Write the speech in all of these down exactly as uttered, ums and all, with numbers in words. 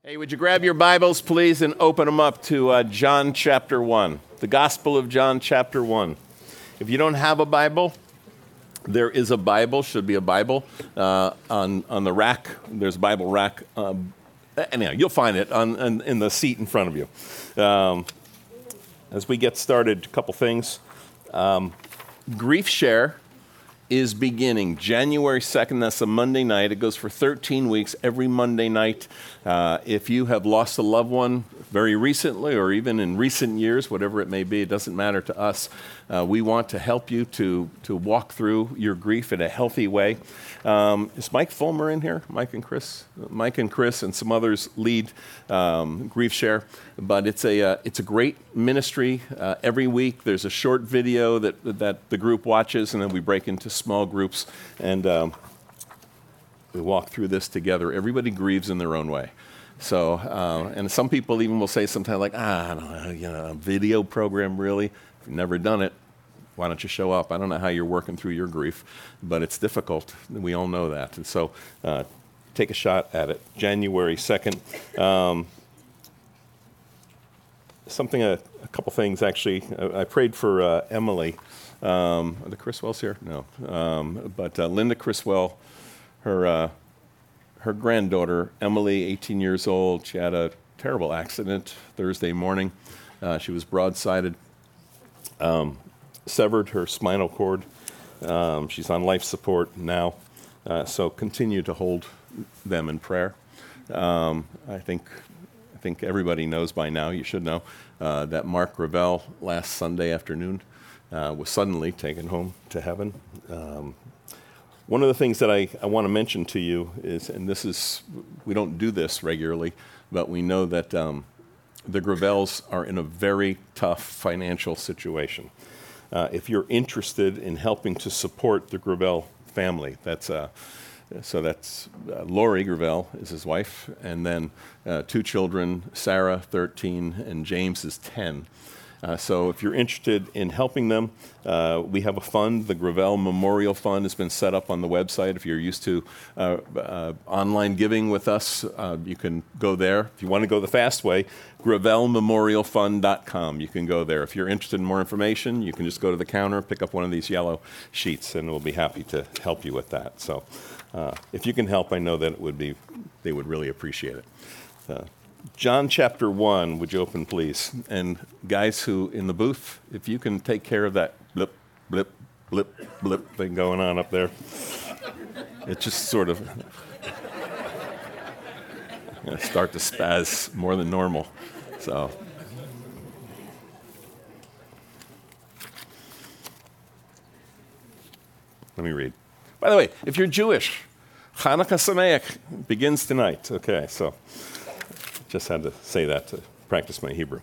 Hey, would you grab your Bibles, please, and open them up to uh, John chapter one, the Gospel of John chapter one. If you don't have a Bible, there is a Bible, should be a Bible, uh, on, on the rack. There's a Bible rack. Um, anyhow, you'll find it on, on, in the seat in front of you. Um, as we get started, a couple things. Um, Grief Share is beginning January second. That's a Monday night. It goes for thirteen weeks, every Monday night. Uh, if you have lost a loved one very recently or even in recent years, whatever it may be, it doesn't matter to us. Uh, we want to help you to, to walk through your grief in a healthy way. Um, is Mike Fulmer in here? Mike and Chris? Mike and Chris and some others lead um, Grief Share. But it's a, uh, it's a great ministry. Uh, every week there's a short video that, that the group watches, and then we break into small groups, and um, we walk through this together. Everybody grieves in their own way. So, uh, and some people even will say sometimes like, ah, I don't know, you know, a video program, really? If you've never done it, why don't you show up? I don't know how you're working through your grief, but it's difficult. We all know that. And so uh, take a shot at it. January second. Um, something, a, a couple things, actually. I, I prayed for uh, Emily. Um, are the Criswells here? No. Um, but uh, Linda Criswell, her uh, her granddaughter, Emily, eighteen years old, she had a terrible accident Thursday morning. Uh, she was broadsided, um, severed her spinal cord. Um, she's on life support now, uh, so continue to hold them in prayer. Um, I think I think everybody knows by now, you should know, uh, that Mark Gravel last Sunday afternoon uh, was suddenly taken home to heaven. Um, One of the things that I, I want to mention to you is, and this is, we don't do this regularly, but we know that um, the Gravels are in a very tough financial situation. Uh, if you're interested in helping to support the Gravel family, that's uh, so that's uh, Lori Gravel is his wife, and then uh, two children, Sarah, thirteen, and James is ten. Uh, so if you're interested in helping them, uh, we have a fund. The Gravel Memorial Fund has been set up on the website. If you're used to uh, uh, online giving with us, uh, you can go there. If you want to go the fast way, gravel memorial fund dot com. You can go there. If you're interested in more information, you can just go to the counter, pick up one of these yellow sheets, and we'll be happy to help you with that. So uh, if you can help, I know that it would be, they would really appreciate it. Uh, John chapter one, would you open, please? And guys who in the booth, if you can take care of that blip, blip, blip, blip thing going on up there. It just sort of gonna start to spaz more than normal. So let me read. By the way, if you're Jewish, Hanukkah Sameach begins tonight. Okay, so just had to say that to practice my Hebrew.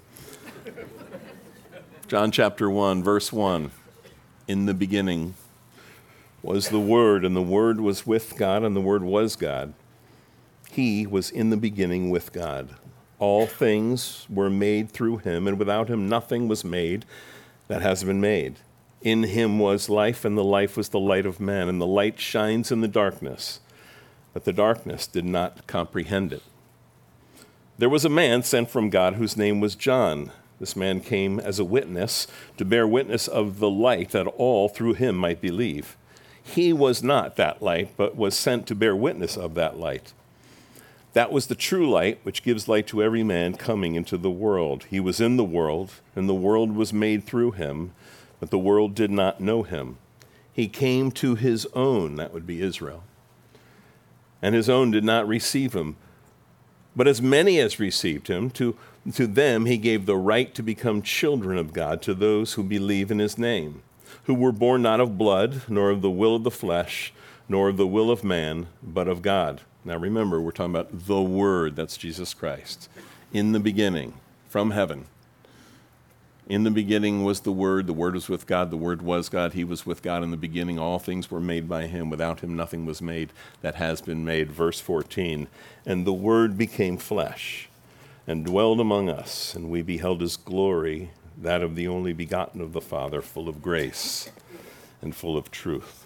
John chapter one, verse one. In the beginning was the Word, and the Word was with God, and the Word was God. He was in the beginning with God. All things were made through him, and without him nothing was made that has been made. In him was life, and the life was the light of men, and the light shines in the darkness, but the darkness did not comprehend it. There was a man sent from God whose name was John. This man came as a witness to bear witness of the light, that all through him might believe. He was not that light, but was sent to bear witness of that light. That was the true light, which gives light to every man coming into the world. He was in the world, and the world was made through him, but the world did not know him. He came to his own, that would be Israel, and his own did not receive him. But as many as received him, to, to them he gave the right to become children of God, to those who believe in his name, who were born not of blood, nor of the will of the flesh, nor of the will of man, but of God. Now remember, we're talking about the Word, that's Jesus Christ, in the beginning, from heaven. In the beginning was the Word, the Word was with God, the Word was God, he was with God in the beginning. All things were made by him. Without him nothing was made that has been made. Verse fourteen, and the Word became flesh and dwelled among us, and we beheld his glory, that of the only begotten of the Father, full of grace and full of truth.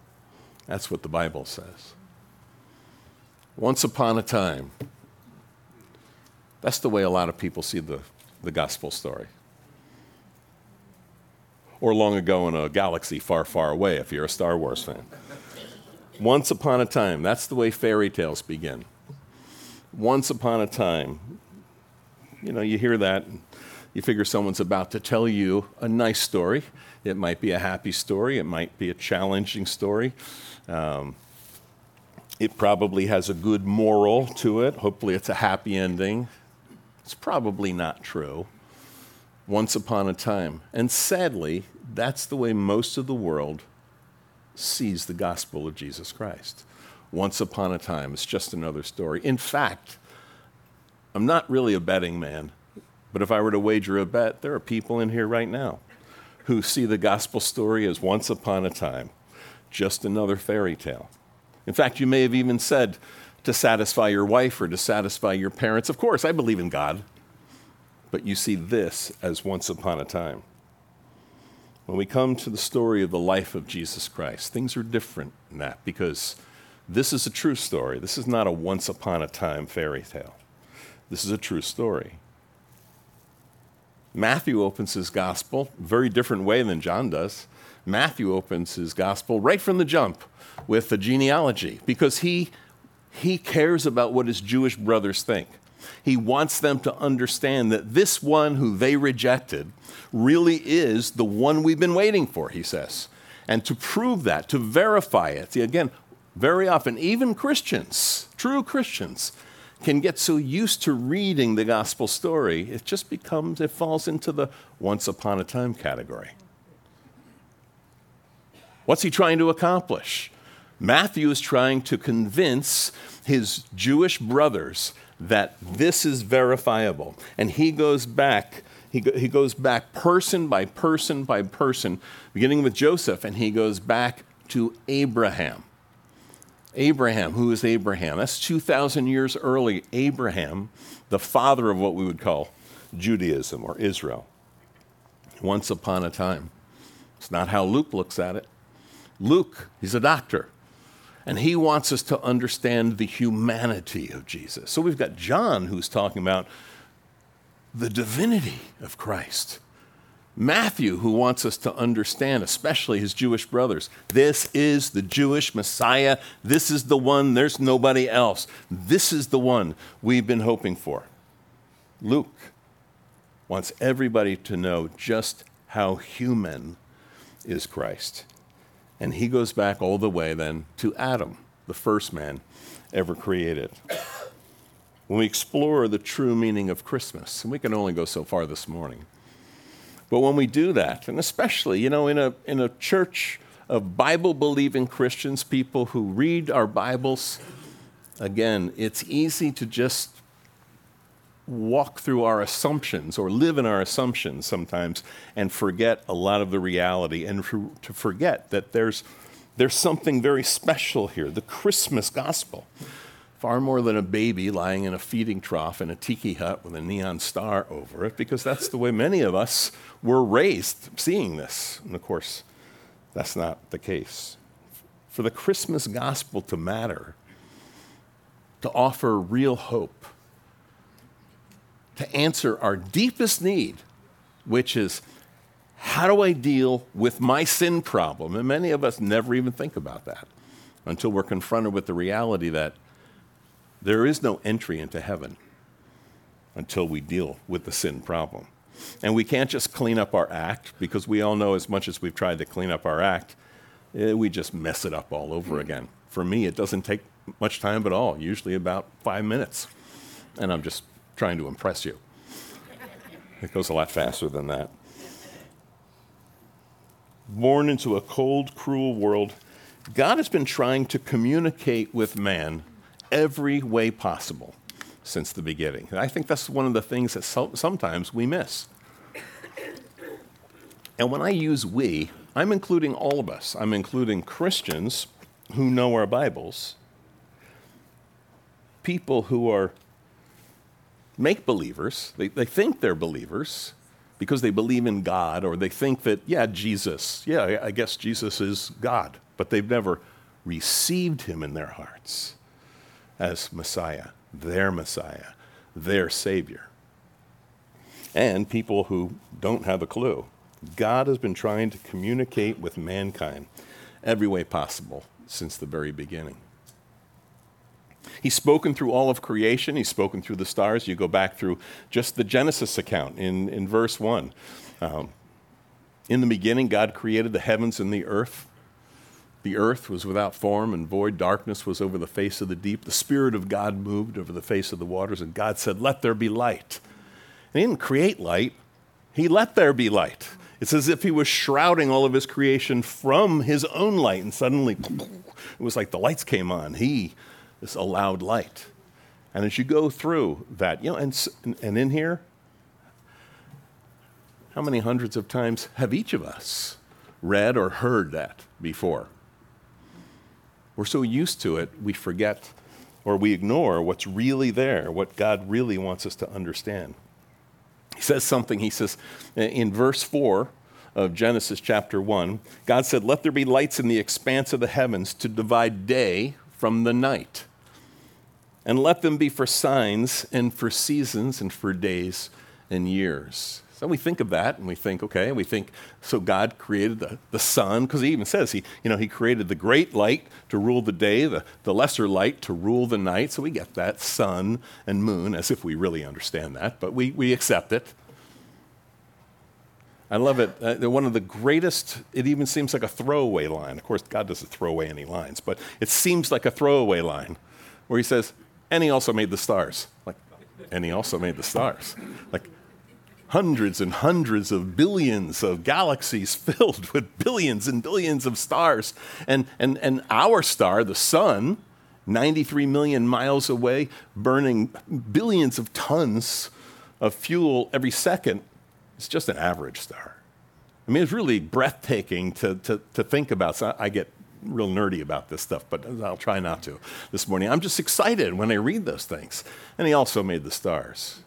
That's what the Bible says. Once upon a time, That's the way a lot of people see the, the gospel story. Or long ago in a galaxy far, far away, if you're a Star Wars fan. Once upon a time, that's the way fairy tales begin. Once upon a time, you know, you hear that, and you figure someone's about to tell you a nice story. It might be a happy story. It might be a challenging story. Um, it probably has a good moral to it. Hopefully it's a happy ending. It's probably not true. Once upon a time. And sadly, that's the way most of the world sees the gospel of Jesus Christ. Once upon a time, it's just another story. In fact, I'm not really a betting man, but if I were to wager a bet, there are people in here right now who see the gospel story as once upon a time, just another fairy tale. In fact, you may have even said to satisfy your wife or to satisfy your parents, of course, I believe in God. But you see this as once upon a time. When we come to the story of the life of Jesus Christ, things are different than that because this is a true story. This is not a once upon a time fairy tale. This is a true story. Matthew opens his gospel a very different way than John does. Matthew opens his gospel right from the jump with a genealogy because he, he cares about what his Jewish brothers think. He wants them to understand that this one who they rejected really is the one we've been waiting for, he says. And to prove that, to verify it, see, again, very often, even Christians, true Christians, can get so used to reading the gospel story, it just becomes, it falls into the once upon a time category. What's he trying to accomplish? Matthew is trying to convince his Jewish brothers that this is verifiable. And he goes back, he, go, he goes back person by person by person, beginning with Joseph, and he goes back to Abraham. Abraham, who is Abraham? That's two thousand years early. Abraham, the father of what we would call Judaism or Israel. Once upon a time. It's not how Luke looks at it. Luke, he's a doctor. And he wants us to understand the humanity of Jesus. So we've got John who's talking about the divinity of Christ. Matthew, who wants us to understand, especially his Jewish brothers, this is the Jewish Messiah. This is the one, there's nobody else. This is the one we've been hoping for. Luke wants everybody to know just how human is Christ. And he goes back all the way then to Adam, the first man ever created. When we explore the true meaning of Christmas, and we can only go so far this morning, but when we do that, and especially, you know, in a, in a church of Bible-believing Christians, people who read our Bibles, again, it's easy to just walk through our assumptions or live in our assumptions sometimes and forget a lot of the reality and for, to forget that there's, there's something very special here, the Christmas gospel. Far more than a baby lying in a feeding trough in a tiki hut with a neon star over it, because that's the way many of us were raised seeing this. And of course, that's not the case. For the Christmas gospel to matter, to offer real hope, to answer our deepest need, which is, how do I deal with my sin problem? And many of us never even think about that until we're confronted with the reality that there is no entry into heaven until we deal with the sin problem. And we can't just clean up our act, because we all know as much as we've tried to clean up our act, eh, we just mess it up all over again. For me, it doesn't take much time at all, usually about five minutes. And I'm just trying to impress you. It goes a lot faster than that. Born into a cold, cruel world, God has been trying to communicate with man every way possible since the beginning. And I think that's one of the things that so- sometimes we miss. And when I use we, I'm including all of us. I'm including Christians who know our Bibles, people who are make-believers. They, they think they're believers because they believe in God, or they think that, yeah, Jesus, yeah, I guess Jesus is God, but they've never received him in their hearts as Messiah, their Messiah, their Savior. And people who don't have a clue. God has been trying to communicate with mankind every way possible since the very beginning. He's spoken through all of creation. He's spoken through the stars. You go back through just the Genesis account in, in verse one. Um, in the beginning, God created the heavens and the earth. The earth was without form and void. Darkness was over the face of the deep. The Spirit of God moved over the face of the waters, and God said, "Let there be light." And he didn't create light. He let there be light. It's as if he was shrouding all of his creation from his own light, and suddenly it was like the lights came on. He just allowed light. And as you go through that, you know, and, and in here, how many hundreds of times have each of us read or heard that before? We're so used to it, we forget or we ignore what's really there, what God really wants us to understand. He says something, he says, in verse four of Genesis chapter one, God said, "Let there be lights in the expanse of the heavens to divide day from the night. And let them be for signs and for seasons and for days and years." So we think of that and we think, okay, we think, so God created the, the sun, because he even says, he, you know, he created the great light to rule the day, the, the lesser light to rule the night. So we get that sun and moon, as if we really understand that, but we, we accept it. I love it. Uh, one of the greatest, it even seems like a throwaway line. Of course, God doesn't throw away any lines, but it seems like a throwaway line where he says, "And he also made the stars." Like, and he also made the stars. Like, hundreds and hundreds of billions of galaxies filled with billions and billions of stars. And, and, and our star, the sun, ninety-three million miles away, burning billions of tons of fuel every second, is just an average star. I mean, it's really breathtaking to, to, to think about. So I get real nerdy about this stuff, but I'll try not to this morning. I'm just excited when I read those things. And he also made the stars.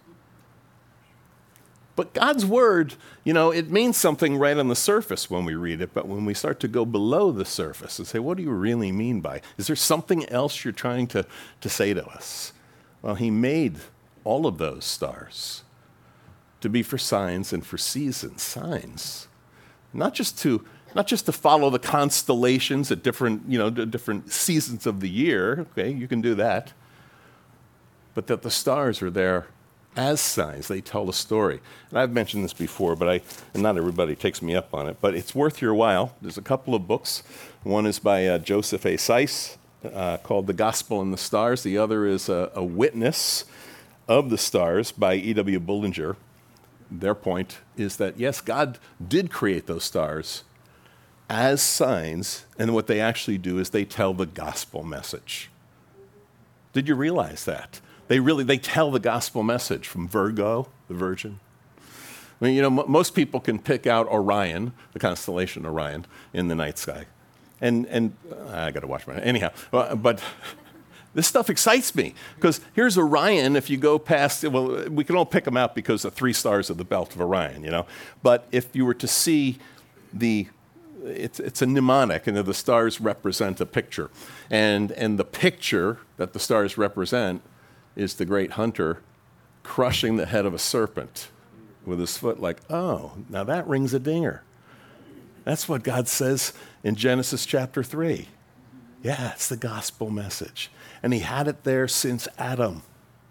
But God's word, you know, it means something right on the surface when we read it, but when we start to go below the surface and say, what do you really mean by? Is there something else you're trying to, to say to us? Well, he made all of those stars to be for signs and for seasons. Signs. Not just to not just to follow the constellations at different, you know, different seasons of the year. Okay, you can do that. But that the stars are there as signs. They tell a story. And I've mentioned this before, but I, and not everybody takes me up on it, but it's worth your while. There's a couple of books. One is by uh, Joseph A. Seiss, uh, called The Gospel and the Stars. The other is a, a Witness of the Stars by E W Bullinger. Their point is that, yes, God did create those stars as signs, and what they actually do is they tell the gospel message. Did you realize that? They really, they tell the gospel message from Virgo, the Virgin. I mean, you know, m- most people can pick out Orion, the constellation Orion, in the night sky. And, and uh, I got to watch my, anyhow, uh, but this stuff excites me, because here's Orion. If you go past, well, we can all pick them out because the three stars of the belt of Orion, you know. But if you were to see the, it's, it's a mnemonic, and the stars represent a picture. And, and the picture that the stars represent is the great hunter crushing the head of a serpent with his foot, like, oh, now that rings a dinger. That's what God says in Genesis chapter three. Yeah, it's the gospel message. And he had it there since Adam.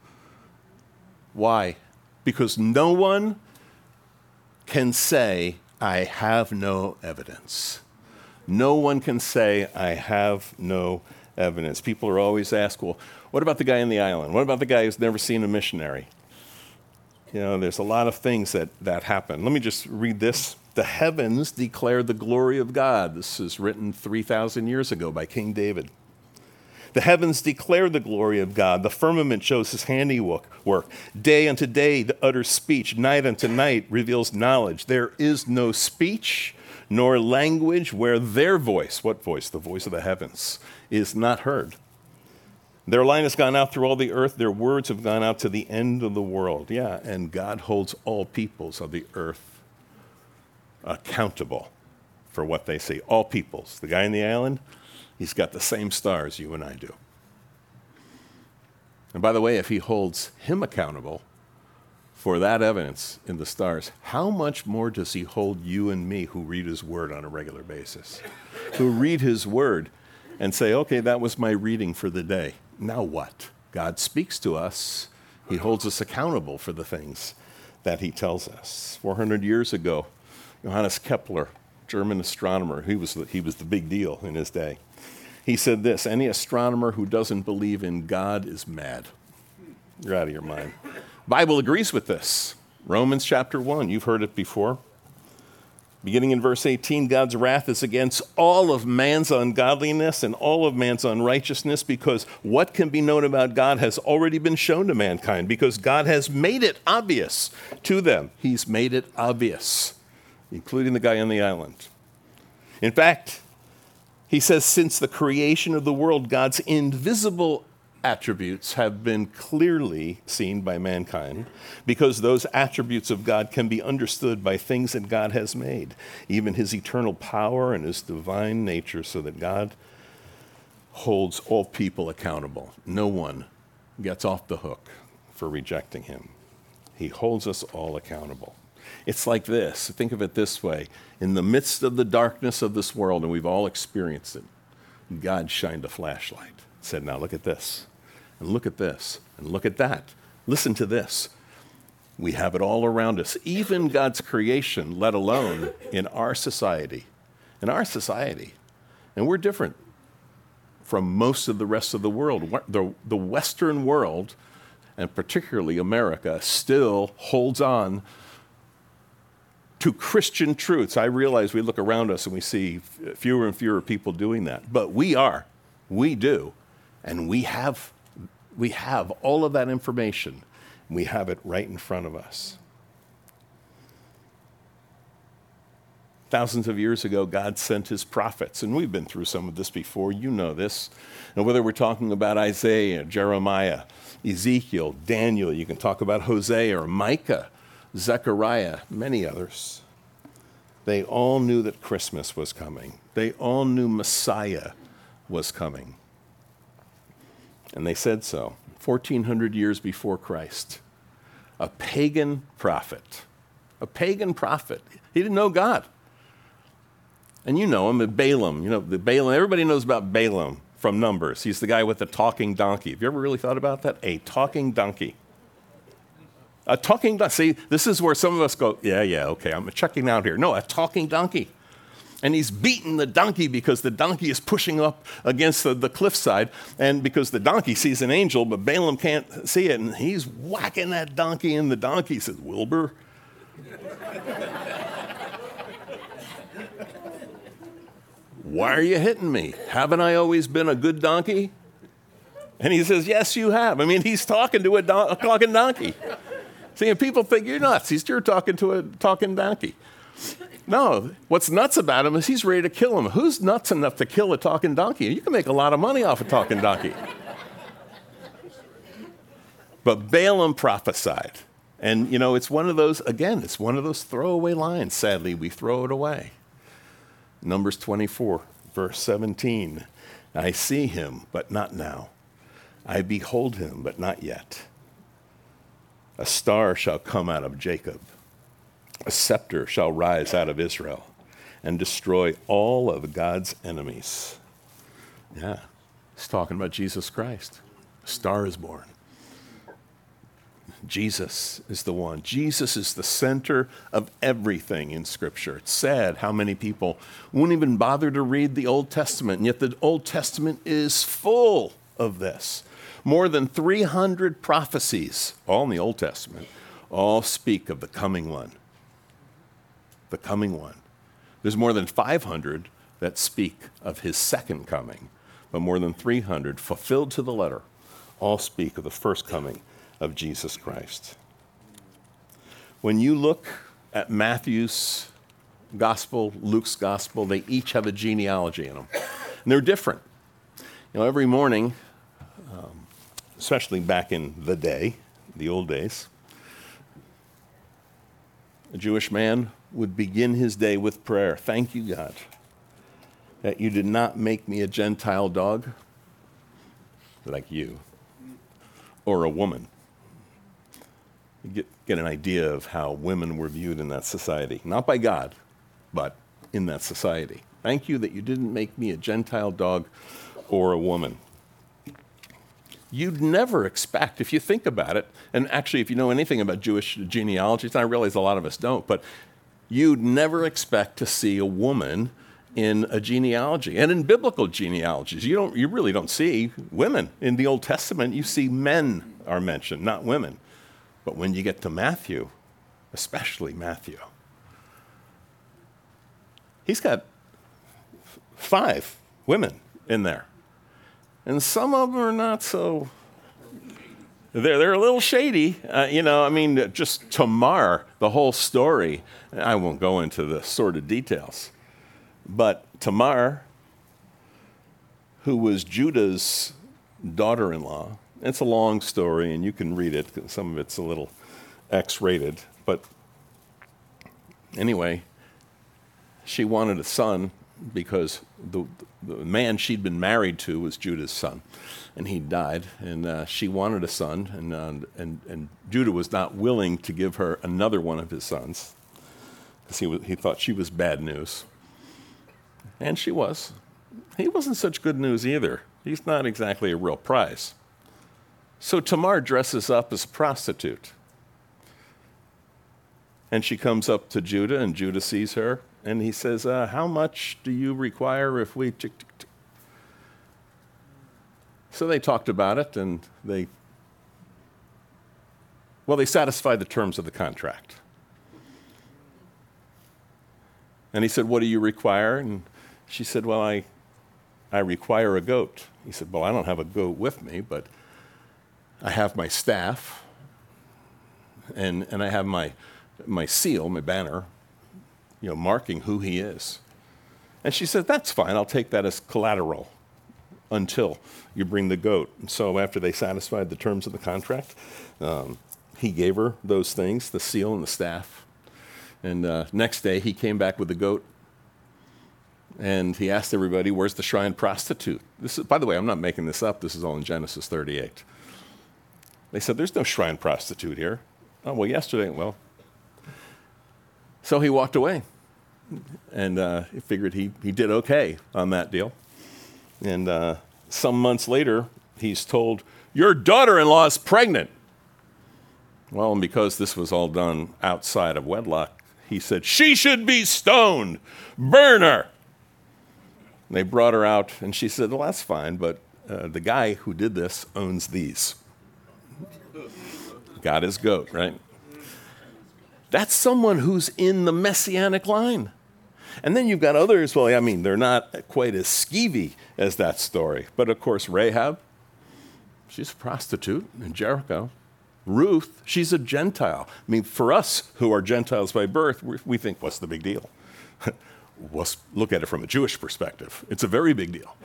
Why? Because no one can say, I have no evidence. No one can say, I have no evidence. People are always asked, well, what about the guy in the island? What about the guy who's never seen a missionary? You know, there's a lot of things that, that happen. Let me just read this. The heavens declare the glory of God. This is written three thousand years ago by King David. The heavens declare the glory of God. The firmament shows his handiwork. Day unto day utters speech. Night unto night reveals knowledge. There is no speech nor language where their voice, what voice? The voice of the heavens, is not heard. Their line has gone out through all the earth. Their words have gone out to the end of the world. Yeah, and God holds all peoples of the earth accountable for what they say. All peoples. The guy in the island, he's got the same stars you and I do. And by the way, if he holds him accountable for that evidence in the stars, how much more does he hold you and me who read his word on a regular basis? Who read his word and say, okay, that was my reading for the day. Now what? God speaks to us. He holds us accountable for the things that he tells us. four hundred years ago, Johannes Kepler, German astronomer, he was the, he was the big deal in his day. He said this: any astronomer who doesn't believe in God is mad. You're out of your mind. Bible agrees with this. Romans chapter one, you've heard it before. Beginning in verse eighteen, God's wrath is against all of man's ungodliness and all of man's unrighteousness, because what can be known about God has already been shown to mankind, because God has made it obvious to them. He's made it obvious, including the guy on the island. In fact, he says, since the creation of the world, God's invisible attributes have been clearly seen by mankind, because those attributes of God can be understood by things that God has made, even his eternal power and his divine nature, so that God holds all people accountable. No one gets off the hook for rejecting him. He holds us all accountable. It's like this. Think of it this way. In the midst of the darkness of this world, and we've all experienced it, God shined a flashlight. Said, now look at this, and look at this, and look at that. Listen to this. We have it all around us, even God's creation, let alone in our society. In our society. And we're different from most of the rest of the world. The, the Western world, and particularly America, still holds on to Christian truths. I realize we look around us and we see fewer and fewer people doing that, but we are. We do. And we have, we have all of that information. We have it right in front of us. Thousands of years ago, God sent his prophets, and we've been through some of this before. You know this. And whether we're talking about Isaiah, Jeremiah, Ezekiel, Daniel, you can talk about Hosea or Micah, Zechariah, many others. They all knew that Christmas was coming. They all knew Messiah was coming. And they said so. fourteen hundred years before Christ, a pagan prophet, a pagan prophet. He didn't know God. And you know him, Balaam. You know, the Balaam, everybody knows about Balaam from Numbers. He's the guy with the talking donkey. Have you ever really thought about that? A talking donkey. A talking donkey. See, this is where some of us go, yeah, yeah, okay, I'm checking out here. No, a talking donkey. And he's beating the donkey because the donkey is pushing up against the, the cliffside, and because the donkey sees an angel, but Balaam can't see it, and he's whacking that donkey, and the donkey says, Wilbur. Why are you hitting me? Haven't I always been a good donkey? And he says, yes, you have. I mean, he's talking to a, don- a talking donkey. See, and people think you're nuts. He's you're talking to a talking donkey. No, what's nuts about him is he's ready to kill him. Who's nuts enough to kill a talking donkey? You can make a lot of money off a talking donkey. But Balaam prophesied. And, you know, it's one of those, again, it's one of those throwaway lines. Sadly, we throw it away. Numbers twenty-four, verse seventeen. I see him, but not now. I behold him, but not yet. A star shall come out of Jacob. A scepter shall rise out of Israel and destroy all of God's enemies. Yeah, he's talking about Jesus Christ. A star is born. Jesus is the one. Jesus is the center of everything in Scripture. It's sad how many people won't even bother to read the Old Testament, and yet the Old Testament is full of this. More than three hundred prophecies, all in the Old Testament, all speak of the coming one. The coming one. There's more than five hundred that speak of his second coming, but more than three hundred, fulfilled to the letter, all speak of the first coming of Jesus Christ. When you look at Matthew's gospel, Luke's gospel, they each have a genealogy in them. And they're different. You know, every morning, um, especially back in the day, the old days, a Jewish man would begin his day with prayer. Thank you, God, that you did not make me a Gentile dog like you, or a woman. You get, get an idea of how women were viewed in that society. Not by God, but in that society. Thank you that you didn't make me a Gentile dog or a woman. You'd never expect, if you think about it, and actually if you know anything about Jewish genealogies, and I realize a lot of us don't, but you'd never expect to see a woman in a genealogy. And in biblical genealogies, you don't, you really don't see women. In the Old Testament, you see men are mentioned, not women. But when you get to Matthew, especially Matthew, he's got five women in there. And some of them are not so, they're, they're a little shady. Uh, you know, I mean, just Tamar, the whole story, I won't go into the sordid details. But Tamar, who was Judah's daughter-in-law, it's a long story, and you can read it. Some of it's a little X-rated. But anyway, she wanted a son because the, the man she'd been married to was Judah's son, and he died, and uh, she wanted a son, and, uh, and, and Judah was not willing to give her another one of his sons because he, was, he thought she was bad news. And she was. He wasn't such good news either. He's not exactly a real prize. So Tamar dresses up as a prostitute. And she comes up to Judah, and Judah sees her, and he says, uh, how much do you require if we... Tick, tick, tick. So they talked about it, and they... Well, they satisfied the terms of the contract. And he said, what do you require? And she said, well, I, I require a goat. He said, well, I don't have a goat with me, but I have my staff, and, and I have my, my seal, my banner, you know, marking who he is. And she said, that's fine. I'll take that as collateral until you bring the goat. And so after they satisfied the terms of the contract, um, he gave her those things, the seal and the staff. And uh, next day, he came back with the goat, and he asked everybody, where's the shrine prostitute? This is, by the way, I'm not making this up. This is all in Genesis thirty-eight. They said, there's no shrine prostitute here. Oh, well, yesterday, well. So he walked away, and uh, he figured he, he did okay on that deal. And uh, some months later, he's told, your daughter-in-law is pregnant. Well, and because this was all done outside of wedlock, he said, she should be stoned. Burn her. And they brought her out, and she said, well, that's fine, but uh, the guy who did this owns these. Got his goat, right? That's someone who's in the messianic line. And then you've got others, well, I mean, they're not quite as skeevy as that story. But, of course, Rahab, she's a prostitute in Jericho. Ruth, she's a Gentile. I mean, for us who are Gentiles by birth, we think, what's the big deal? Let's look at it from a Jewish perspective. It's a very big deal.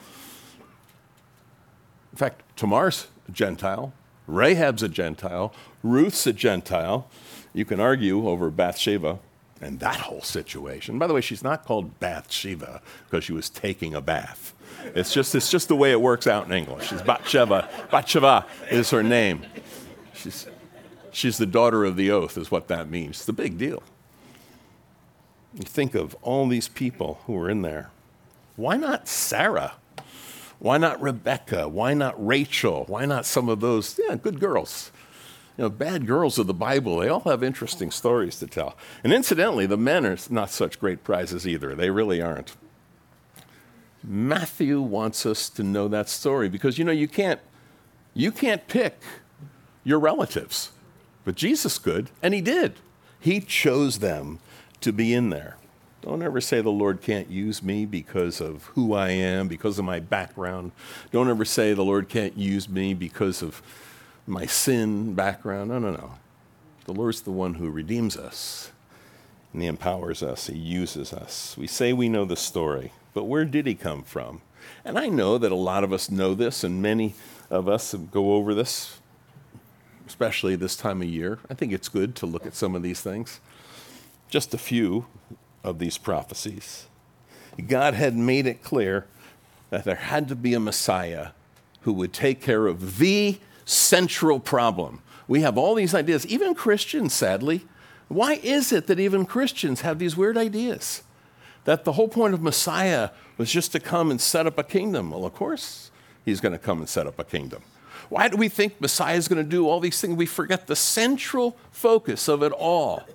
In fact, Tamar's a Gentile. Rahab's a Gentile. Ruth's a Gentile. You can argue over Bathsheba and that whole situation. By the way, she's not called Bathsheba because she was taking a bath. It's just, it's just the way it works out in English. She's Bathsheba. Bathsheba is her name. She's, she's the daughter of the oath is what that means. It's a big deal. You think of all these people who are in there. Why not Sarah? Why not Rebecca? Why not Rachel? Why not some of those, yeah, good girls? You know, bad girls of the Bible, they all have interesting stories to tell. And incidentally, the men are not such great prizes either. They really aren't. Matthew wants us to know that story because, you know, you can't, you can't pick your relatives. But Jesus could, and he did. He chose them to be in there. Don't ever say the Lord can't use me because of who I am, because of my background. Don't ever say the Lord can't use me because of my sin background. No, no, no. The Lord's the one who redeems us, and he empowers us. He uses us. We say we know the story, but where did he come from? And I know that a lot of us know this, and many of us go over this, especially this time of year. I think it's good to look at some of these things. Just a few of these prophecies. God had made it clear that there had to be a Messiah who would take care of the central problem. We have all these ideas, even Christians, sadly. Why is it that even Christians have these weird ideas? That the whole point of Messiah was just to come and set up a kingdom. Well, of course, he's going to come and set up a kingdom. Why do we think Messiah is going to do all these things? We forget the central focus of it all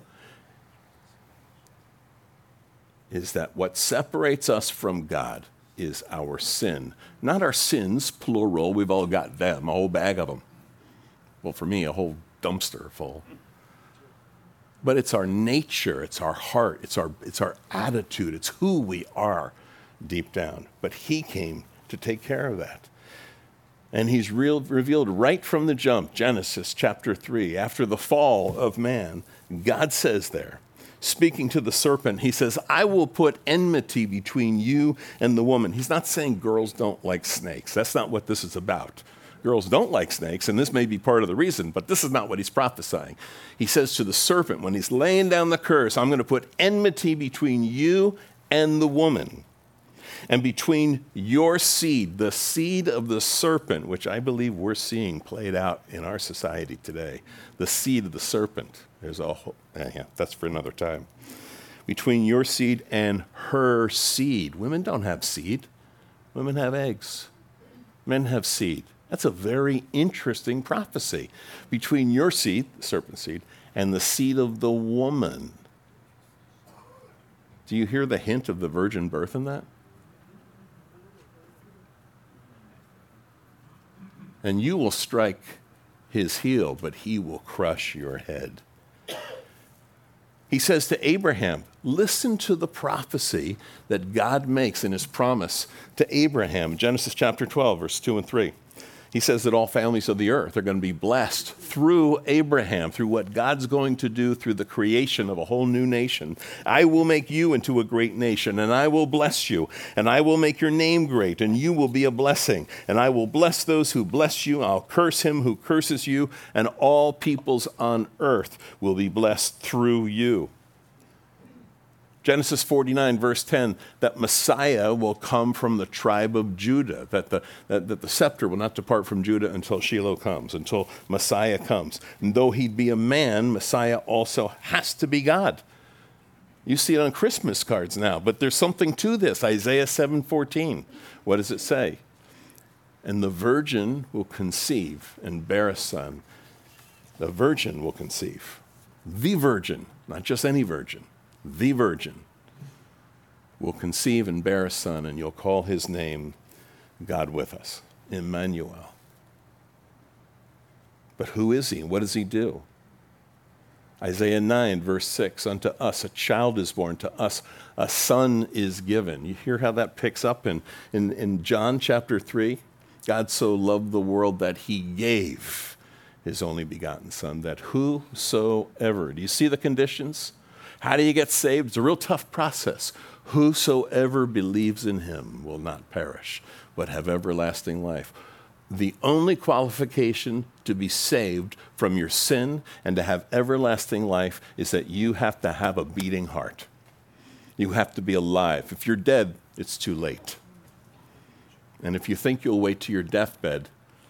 is that what separates us from God is our sin. Not our sins, plural. We've all got them, a whole bag of them. Well, for me, a whole dumpster full. But it's our nature, it's our heart, it's our, it's our attitude, it's who we are deep down. But he came to take care of that. And he's real, revealed right from the jump, Genesis chapter three, after the fall of man, God says there, speaking to the serpent, he says, I will put enmity between you and the woman. He's not saying girls don't like snakes. That's not what this is about. Girls don't like snakes, and this may be part of the reason, but this is not what he's prophesying. He says to the serpent, when he's laying down the curse, I'm going to put enmity between you and the woman, and between your seed, the seed of the serpent, which I believe we're seeing played out in our society today. The seed of the serpent. There's a whole, yeah, that's for another time. Between your seed and her seed. Women don't have seed. Women have eggs. Men have seed. That's a very interesting prophecy. Between your seed, the serpent seed, and the seed of the woman. Do you hear the hint of the virgin birth in that? And you will strike his heel, but he will crush your head. He says to Abraham, listen to the prophecy that God makes in his promise to Abraham. Genesis chapter twelve, verse two and three. He says that all families of the earth are going to be blessed through Abraham, through what God's going to do through the creation of a whole new nation. I will make you into a great nation, and I will bless you, and I will make your name great, and you will be a blessing. And I will bless those who bless you. I'll curse him who curses you, and all peoples on earth will be blessed through you. Genesis forty-nine, verse ten, that Messiah will come from the tribe of Judah, that the, that, that the scepter will not depart from Judah until Shiloh comes, until Messiah comes. And though he'd be a man, Messiah also has to be God. You see it on Christmas cards now, but there's something to this. Isaiah seven fourteen, what does it say? And the virgin will conceive and bear a son. The virgin will conceive. The virgin, not just any virgin. The virgin will conceive and bear a son, and you'll call his name God with us, Emmanuel. But who is he? What does he do? Isaiah nine, verse six, unto us a child is born, to us a son is given. You hear how that picks up in, in, in John chapter three? God so loved the world that he gave his only begotten son, that whosoever, do you see the conditions? How do you get saved? It's a real tough process. Whosoever believes in him will not perish, but have everlasting life. The only qualification to be saved from your sin and to have everlasting life is that you have to have a beating heart. You have to be alive. If you're dead, it's too late. And if you think you'll wait to your deathbed,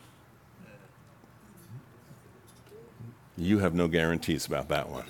you have no guarantees about that one.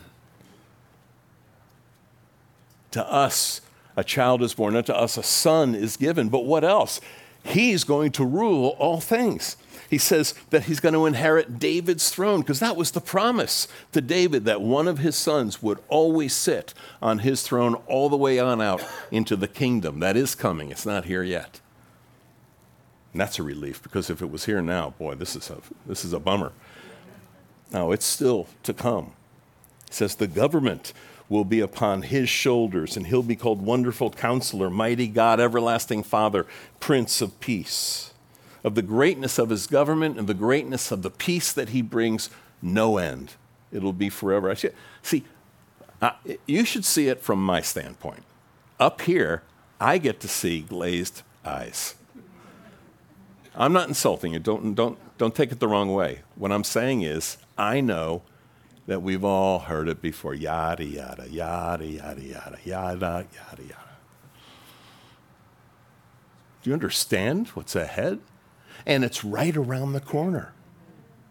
To us, a child is born. Unto us, a son is given. But what else? He's going to rule all things. He says that he's going to inherit David's throne, because that was the promise to David, that one of his sons would always sit on his throne all the way on out into the kingdom. That is coming. It's not here yet. And that's a relief, because if it was here now, boy, this is a, this is a bummer. No, it's still to come. He says the government will be upon his shoulders, and he'll be called Wonderful Counselor, Mighty God, Everlasting Father, Prince of Peace. Of the greatness of his government and the greatness of the peace that he brings, no end. It'll be forever. See, uh, you should see it from my standpoint. Up here, I get to see glazed eyes. I'm not insulting you. Don't, don't, don't take it the wrong way. What I'm saying is, I know that we've all heard it before. Yada, yada, yada, yada, yada, yada, yada, yada. Do you understand what's ahead? And it's right around the corner.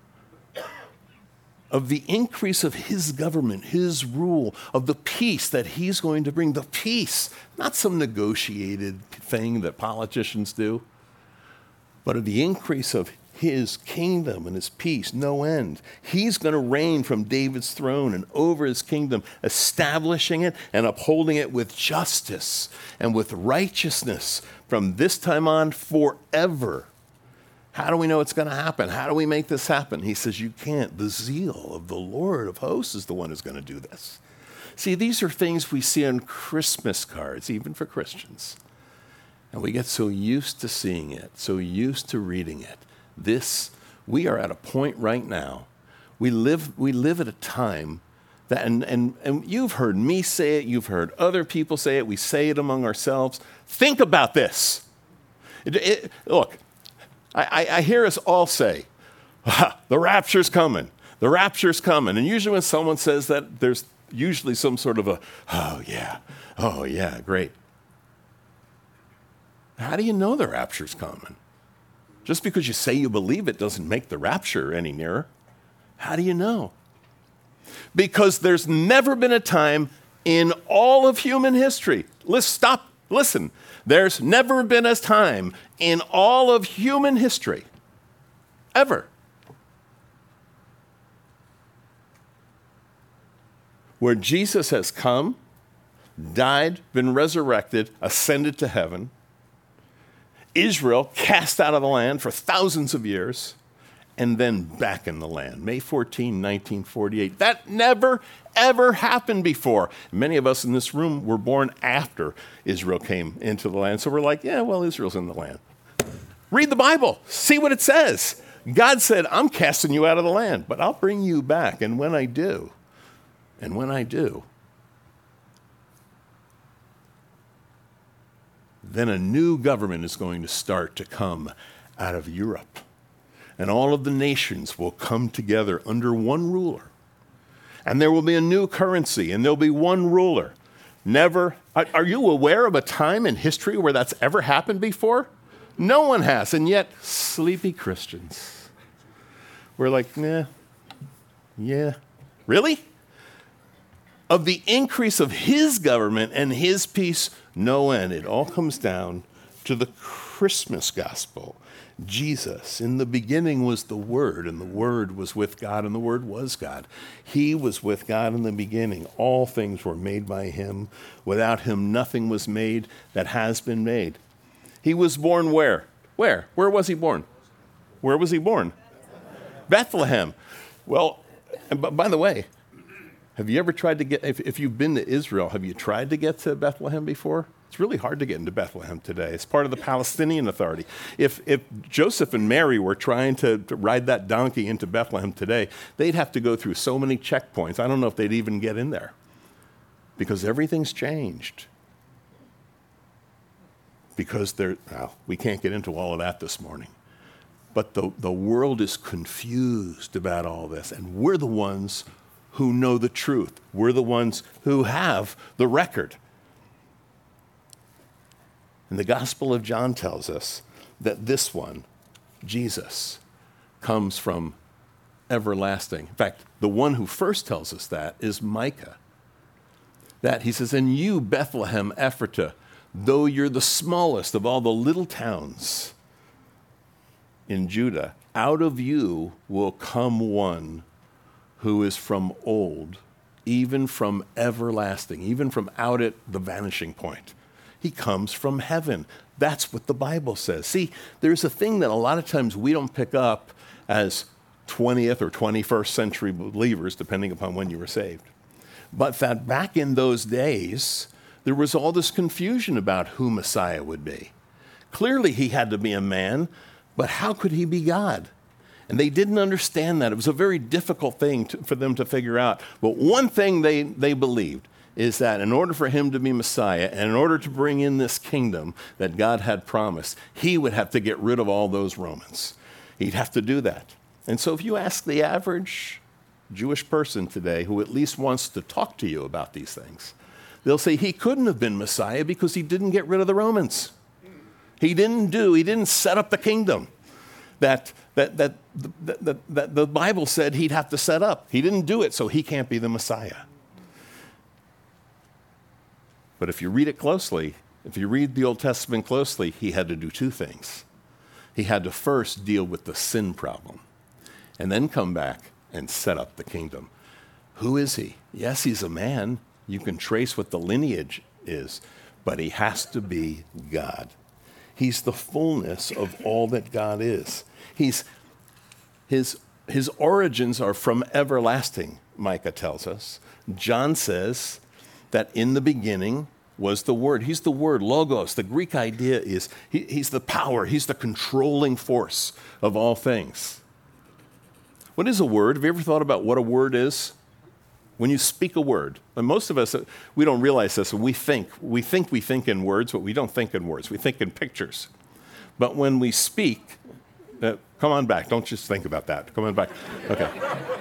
of the increase of his government, his rule, of the peace that he's going to bring. The peace, not some negotiated thing that politicians do, but of the increase of his kingdom and his peace, no end. He's going to reign from David's throne and over his kingdom, establishing it and upholding it with justice and with righteousness from this time on forever. How do we know it's going to happen? How do we make this happen? He says, you can't. The zeal of the Lord of hosts is the one who's going to do this. See, these are things we see on Christmas cards, even for Christians. And we get so used to seeing it, so used to reading it. This, we are at a point right now. We live, we live at a time that, and, and, and you've heard me say it, you've heard other people say it, we say it among ourselves. Think about this. It, it, look, I, I, I hear us all say, ah, the rapture's coming, the rapture's coming. And usually when someone says that, there's usually some sort of a, oh yeah, oh yeah, great. How do you know the rapture's coming? Just because you say you believe it doesn't make the rapture any nearer. How do you know? Because there's never been a time in all of human history. Let's stop, listen. There's never been a time in all of human history, ever, where Jesus has come, died, been resurrected, ascended to heaven, Israel cast out of the land for thousands of years, and then back in the land. May fourteenth, nineteen forty-eight. That never, ever happened before. Many of us in this room were born after Israel came into the land. So we're like, yeah, well, Israel's in the land. Read the Bible. See what it says. God said, I'm casting you out of the land, but I'll bring you back. And when I do, and when I do, then a new government is going to start to come out of Europe. And all of the nations will come together under one ruler. And there will be a new currency, and there'll be one ruler. Never, are you aware of a time in history where that's ever happened before? No one has, and yet sleepy Christians. We're like, nah, yeah, really? Of the increase of his government and his peace, no end. It all comes down to the Christmas gospel. Jesus, in the beginning was the Word, and the Word was with God, and the Word was God. He was with God in the beginning. All things were made by him. Without him, nothing was made that has been made. He was born where? Where? Where was he born? Where was he born? Bethlehem. Well, and b- by the way, have you ever tried to get, if, if you've been to Israel, have you tried to get to Bethlehem before? It's really hard to get into Bethlehem today. It's part of the Palestinian Authority. If, if Joseph and Mary were trying to, to ride that donkey into Bethlehem today, they'd have to go through so many checkpoints. I don't know if they'd even get in there because everything's changed. Because there, well, we can't get into all of that this morning. But the, the world is confused about all this, and we're the ones who know the truth. We're the ones who have the record. And the Gospel of John tells us that this one, Jesus, comes from everlasting. In fact, the one who first tells us that is Micah. That he says, and you, Bethlehem Ephratah, though you're the smallest of all the little towns in Judah, out of you will come one who is from old, even from everlasting, even from out at the vanishing point. He comes from heaven. That's what the Bible says. See, there's a thing that a lot of times we don't pick up as twentieth or twenty-first century believers, depending upon when you were saved. But that back in those days, there was all this confusion about who Messiah would be. Clearly, he had to be a man, but how could he be God? And they didn't understand that. It was a very difficult thing to, for them to figure out. But one thing they, they believed is that in order for him to be Messiah and in order to bring in this kingdom that God had promised, he would have to get rid of all those Romans. He'd have to do that. And so if you ask the average Jewish person today who at least wants to talk to you about these things, they'll say he couldn't have been Messiah because he didn't get rid of the Romans. He didn't do, he didn't set up the kingdom. that, that, that, that, that, that the Bible said he'd have to set up. He didn't do it, so he can't be the Messiah. But if you read it closely, if you read the Old Testament closely, he had to do two things. He had to first deal with the sin problem and then come back and set up the kingdom. Who is he? Yes, he's a man. You can trace what the lineage is, but he has to be God. He's the fullness of all that God is. He's, his, his origins are from everlasting, Micah tells us. John says that in the beginning was the Word. He's the Word, logos. The Greek idea is he, he's the power. He's the controlling force of all things. What is a word? Have you ever thought about what a word is? When you speak a word, and most of us, we don't realize this, and we think. We think we think in words, but we don't think in words. We think in pictures. But when we speak, uh, come on back. Don't just think about that. Come on back. Okay.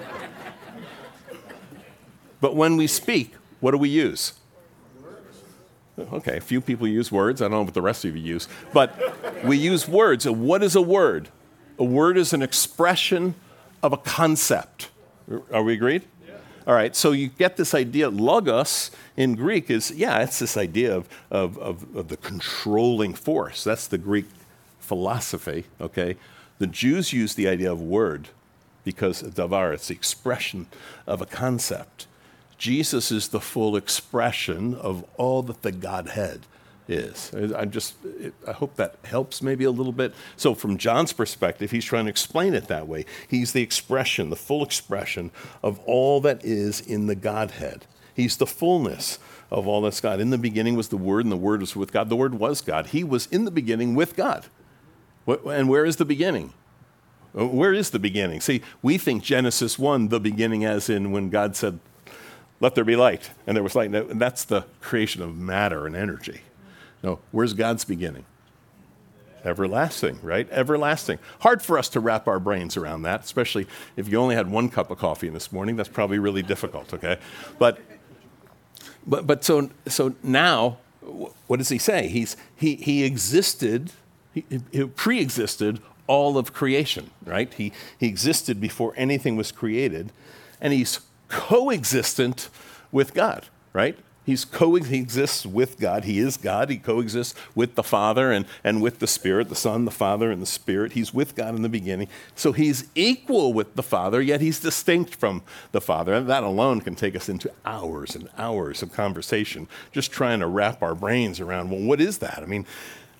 But when we speak, what do we use? Okay, a few people use words. I don't know what the rest of you use. But we use words. And what is a word? A word is an expression of a concept. Are we agreed? Yeah. All right, so you get this idea. Logos in Greek is, yeah, it's this idea of, of, of, of the controlling force. That's the Greek philosophy, okay? The Jews use the idea of word because davar, it's the expression of a concept. Jesus is the full expression of all that the Godhead is. I just, I hope that helps maybe a little bit. So from John's perspective, he's trying to explain it that way. He's the expression, the full expression of all that is in the Godhead. He's the fullness of all that's God. In the beginning was the Word, and the Word was with God. The Word was God. He was in the beginning with God. And where is the beginning? Where is the beginning? See, we think Genesis one, the beginning as in when God said, let there be light, and there was light. And that's the creation of matter and energy. No, where's God's beginning? Everlasting, right? Everlasting. Hard for us to wrap our brains around that, especially if you only had one cup of coffee this morning. That's probably really difficult, okay? But but but so so now, what does he say? He's he he existed, he, he pre-existed all of creation, right? He he existed before anything was created, and he's coexistent with God, right? He's co- he exists with God. He is God. He coexists with the Father and, and with the Spirit, the Son, the Father, and the Spirit. He's with God in the beginning. So he's equal with the Father, yet he's distinct from the Father. And that alone can take us into hours and hours of conversation, just trying to wrap our brains around, well, what is that? I mean,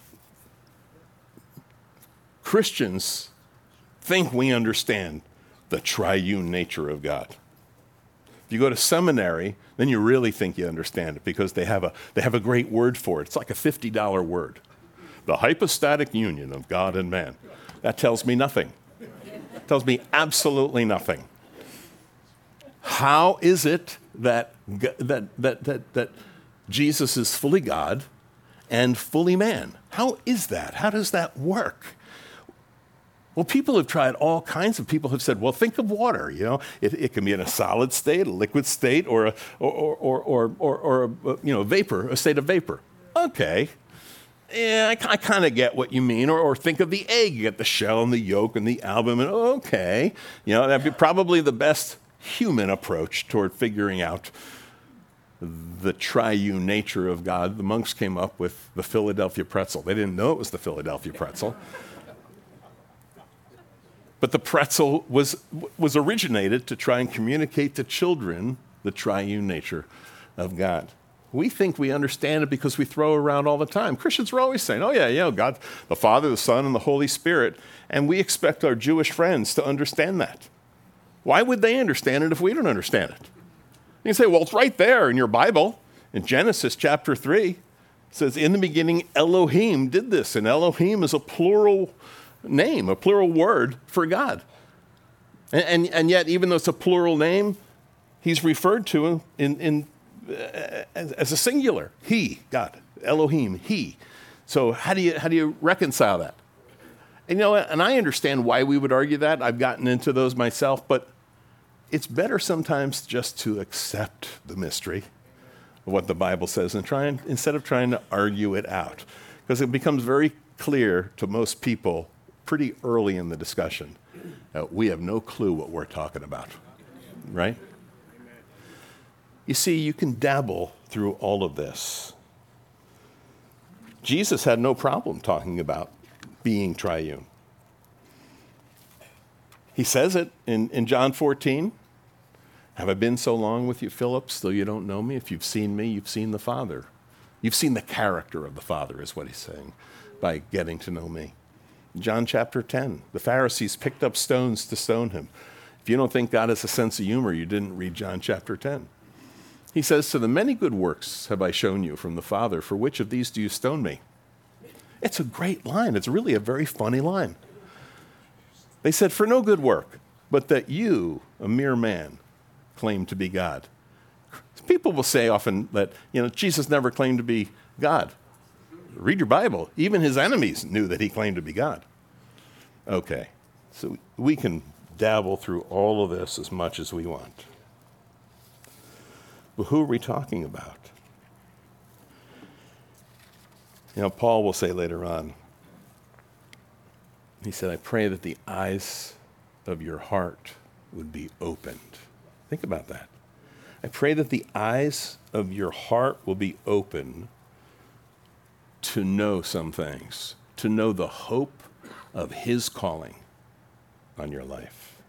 Christians think we understand the triune nature of God. If you go to seminary, then you really think you understand it because they have a, they have a great word for it. It's like a fifty dollar word. The hypostatic union of God and man. That tells me nothing. It tells me absolutely nothing. How is it that, that, that, that, that Jesus is fully God and fully man? How is that? How does that work? Well, people have tried all kinds of people have said, well, think of water, you know. It, it can be in a solid state, a liquid state, or a, or, or, or, or, or a, you know, vapor, a state of vapor. Okay. Yeah, I, I kind of get what you mean. Or, or think of the egg. You get the shell and the yolk and the albumin. Okay. You know, that'd be probably the best human approach toward figuring out the triune nature of God. The monks came up with the Philadelphia pretzel. They didn't know it was the Philadelphia pretzel. But the pretzel was, was originated to try and communicate to children the triune nature of God. We think we understand it because we throw around all the time. Christians are always saying, oh yeah, you know, God, the Father, the Son, and the Holy Spirit. And we expect our Jewish friends to understand that. Why would they understand it if we don't understand it? You say, well, it's right there in your Bible. In Genesis chapter three, it says, in the beginning, Elohim did this. And Elohim is a plural name, a plural word for God. And, and, and yet, even though it's a plural name, he's referred to in, in, uh, as, as a singular. He, God, Elohim, he. So how do you, how do you reconcile that? And, you know, and I understand why we would argue that. I've gotten into those myself, but it's better sometimes just to accept the mystery of what the Bible says and try and, instead of trying to argue it out. Because it becomes very clear to most people pretty early in the discussion, uh, we have no clue what we're talking about, right? You see, you can dabble through all of this. Jesus had no problem talking about being triune. He says it in, in John fourteen. Have I been so long with you, Philip, still you don't know me? If you've seen me, you've seen the Father. You've seen the character of the Father, is what he's saying, by getting to know me. John chapter ten, the Pharisees picked up stones to stone him. If you don't think God has a sense of humor, you didn't read John chapter ten. He says to them, many good works have I shown you from the Father. For which of these do you stone me? It's a great line. It's really a very funny line. They said, for no good work, but that you, a mere man, claim to be God. People will say often that, you know, Jesus never claimed to be God. Read your Bible. Even his enemies knew that he claimed to be God. Okay, so we can dabble through all of this as much as we want. But who are we talking about? You know, Paul will say later on, he said, I pray that the eyes of your heart would be opened. Think about that. I pray that the eyes of your heart will be open to know some things, to know the hope of his calling on your life,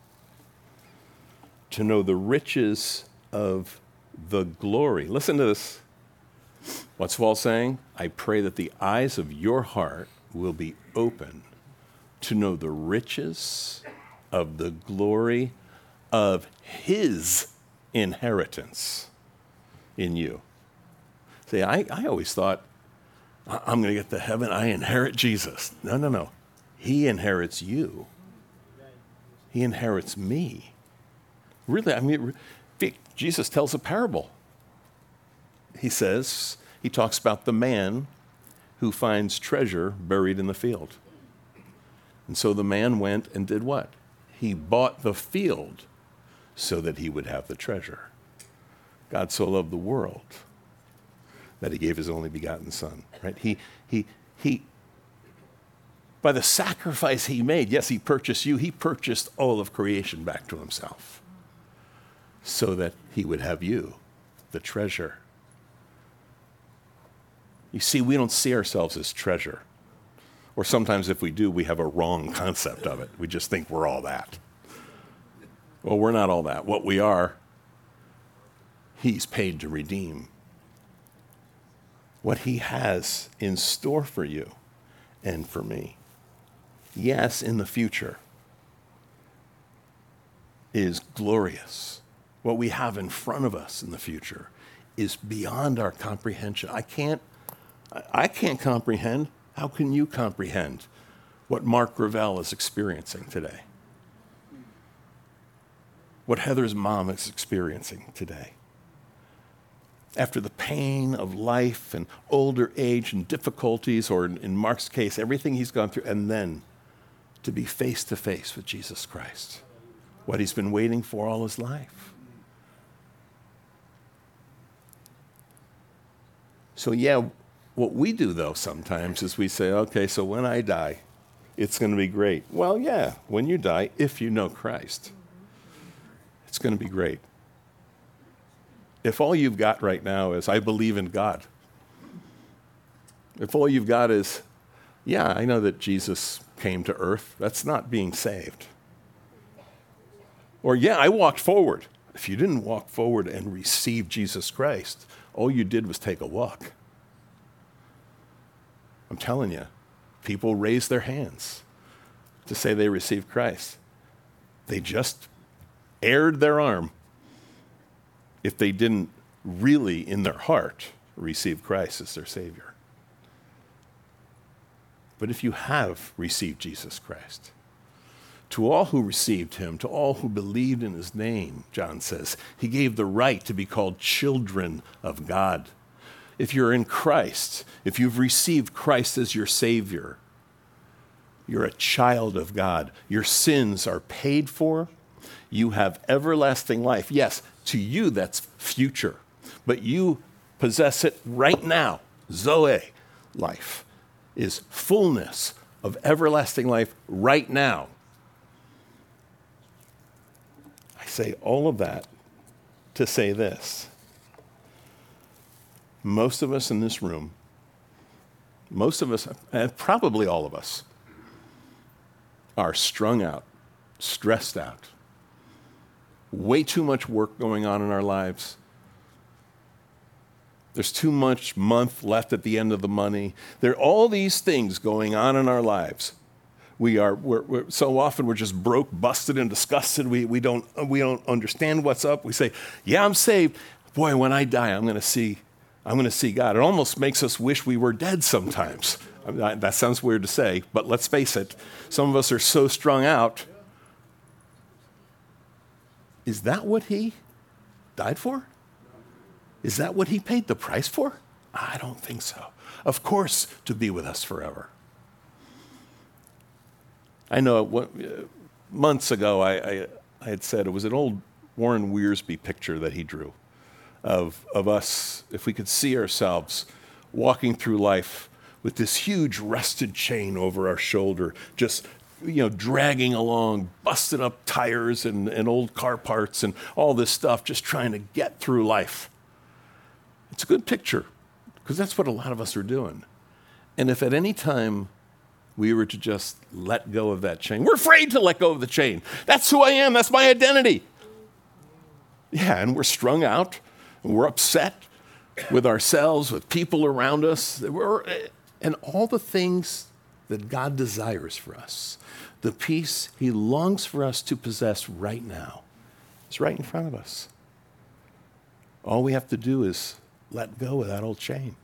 to know the riches of the glory. Listen to this. What's Paul saying? I pray that the eyes of your heart will be open to know the riches of the glory of his inheritance in you. See, I, I always thought, I'm going to get to heaven, I inherit Jesus. No, no, no. He inherits you. He inherits me. Really, I mean, Jesus tells a parable. He says, he talks about the man who finds treasure buried in the field. And so the man went and did what? He bought the field so that he would have the treasure. God so loved the world that he gave his only begotten son, right? He, he, he, by the sacrifice he made, yes, he purchased you, he purchased all of creation back to himself so that he would have you, the treasure. You see, we don't see ourselves as treasure. Or sometimes if we do, we have a wrong concept of it. We just think we're all that. Well, we're not all that. What we are, he's paid to redeem. What he has in store for you and for me, yes, in the future, is glorious. What we have in front of us in the future is beyond our comprehension. I can't, I can't comprehend. How can you comprehend what Mark Gravel is experiencing today? What Heather's mom is experiencing today? After the pain of life and older age and difficulties, or in, in Mark's case, everything he's gone through, and then to be face to face with Jesus Christ, what he's been waiting for all his life. So yeah, what we do, though, sometimes is we say, okay, so when I die, it's going to be great. Well, yeah, when you die, if you know Christ, it's going to be great. If all you've got right now is, I believe in God, if all you've got is, yeah, I know that Jesus came to earth, that's not being saved. Or, yeah, I walked forward. If you didn't walk forward and receive Jesus Christ, all you did was take a walk. I'm telling you, people raise their hands to say they received Christ. They just aired their arm if they didn't really, in their heart, receive Christ as their Savior. But if you have received Jesus Christ, to all who received him, to all who believed in his name, John says, he gave the right to be called children of God. If you're in Christ, if you've received Christ as your Savior, you're a child of God. Your sins are paid for. You have everlasting life. Yes, to you that's future, but you possess it right now. Zoe life is fullness of everlasting life right now. I say all of that to say this. Most of us in this room, most of us, and probably all of us, are strung out, stressed out, way too much work going on in our lives. There's too much month left at the end of the money. There are all these things going on in our lives. We are we're, we're, so often we're just broke, busted, and disgusted. We we don't we don't understand what's up. We say, "Yeah, I'm saved. Boy, when I die, I'm going to see I'm going to see God." It almost makes us wish we were dead sometimes. I mean, I, that sounds weird to say, but let's face it. Some of us are so strung out. Is that what he died for? Is that what he paid the price for? I don't think so. Of course, to be with us forever. I know what, uh, months ago I, I, I had said it was an old Warren Wiersbe picture that he drew of, of us, if we could see ourselves walking through life with this huge rusted chain over our shoulder, just you know, dragging along, busted up tires and, and old car parts and all this stuff, just trying to get through life. It's a good picture, because that's what a lot of us are doing. And if at any time we were to just let go of that chain, we're afraid to let go of the chain. That's who I am. That's my identity. Yeah, and we're strung out. And we're upset with ourselves, with people around us, we're, and all the things that God desires for us. The peace he longs for us to possess right now is right in front of us. All we have to do is let go of that old chain.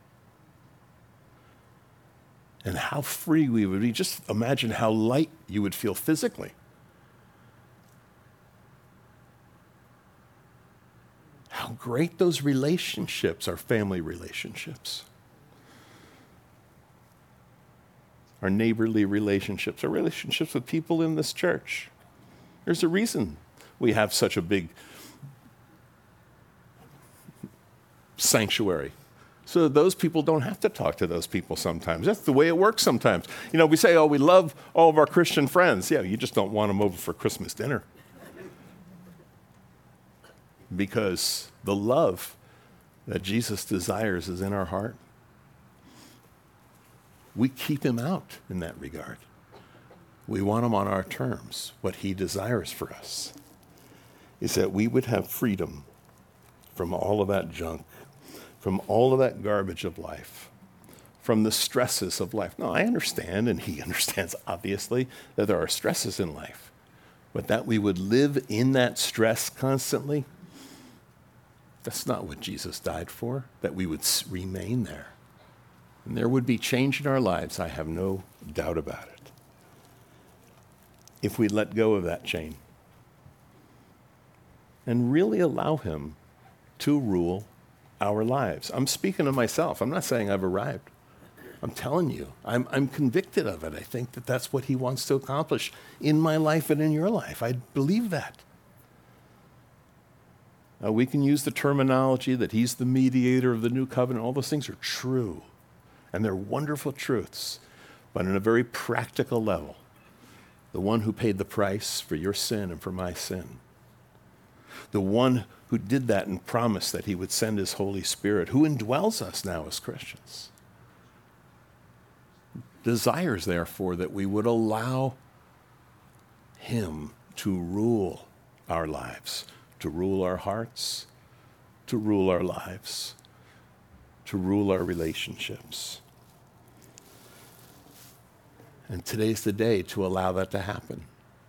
And how free we would be. Just imagine how light you would feel physically. How great those relationships are, family relationships. Our neighborly relationships, our relationships with people in this church. There's a reason we have such a big sanctuary. So those people don't have to talk to those people sometimes. That's the way it works sometimes. You know, we say, oh, we love all of our Christian friends. Yeah, you just don't want them over for Christmas dinner. Because the love that Jesus desires is in our heart. We keep him out in that regard. We want him on our terms. What he desires for us is that we would have freedom from all of that junk, from all of that garbage of life, from the stresses of life. No, I understand, and he understands, obviously, that there are stresses in life. But that we would live in that stress constantly, that's not what Jesus died for, that we would remain there. And there would be change in our lives, I have no doubt about it, if we let go of that chain and really allow him to rule our lives. I'm speaking of myself. I'm not saying I've arrived. I'm telling you, I'm, I'm convicted of it. I think that that's what he wants to accomplish in my life and in your life. I believe that. Now, we can use the terminology that he's the mediator of the new covenant. All those things are true. And they're wonderful truths, but on a very practical level, the one who paid the price for your sin and for my sin, the one who did that and promised that he would send his Holy Spirit, who indwells us now as Christians, desires, therefore, that we would allow him to rule our lives, to rule our hearts, to rule our lives, to rule our relationships. And today's the day to allow that to happen.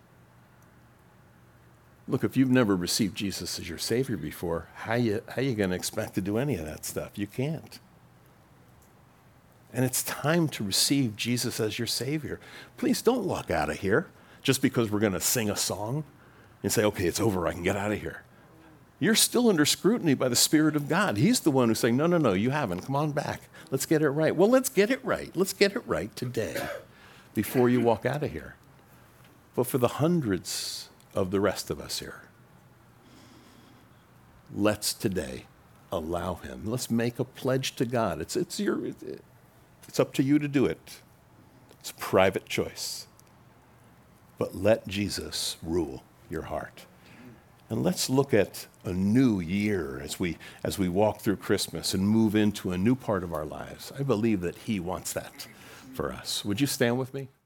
Look, if you've never received Jesus as your Savior before, how you, how you going to expect to do any of that stuff? You can't. And it's time to receive Jesus as your Savior. Please don't walk out of here just because we're going to sing a song and say, okay, it's over, I can get out of here. You're still under scrutiny by the Spirit of God. He's the one who's saying, no, no, no, you haven't. Come on back. Let's get it right. Well, let's get it right. Let's get it right today before you walk out of here. But for the hundreds of the rest of us here, let's today allow him. Let's make a pledge to God. It's, it's, your, it's up to you to do it. It's a private choice. But let Jesus rule your heart. And let's look at a new year as we as we walk through Christmas and move into a new part of our lives. I believe that he wants that for us. Would you stand with me?